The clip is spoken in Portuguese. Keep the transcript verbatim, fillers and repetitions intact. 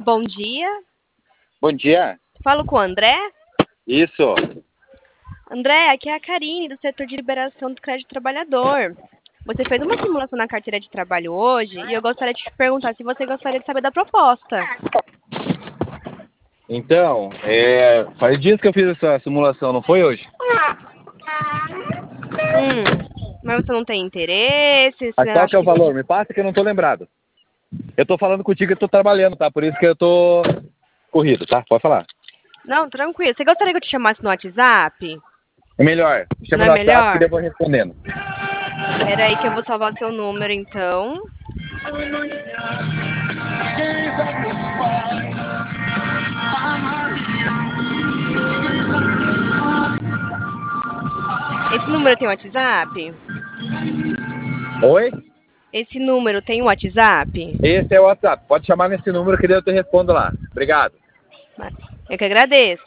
Bom dia. Bom dia. Falo com o André? Isso. André, aqui é a Karine, do setor de liberação do crédito trabalhador. Você fez uma simulação na carteira de trabalho hoje e eu gostaria de te perguntar se você gostaria de saber da proposta. Então, é, faz dias que eu fiz essa simulação, não foi hoje? Hum, mas você não tem interesse? Você Mas qual acha que é o que... valor? Me passa que eu não tô lembrado. Eu tô falando contigo e tô trabalhando, tá? Por isso que eu tô corrido, tá? Pode falar. Não, tranquilo. Você gostaria que eu te chamasse no WhatsApp? É melhor. Me chama Não é no WhatsApp que melhor? eu vou respondendo. Espera aí que eu vou salvar seu número, então. Esse número tem WhatsApp? Oi? Esse número tem WhatsApp? Esse é o WhatsApp. Pode chamar nesse número que daí eu te respondo lá. Obrigado. Eu que agradeço.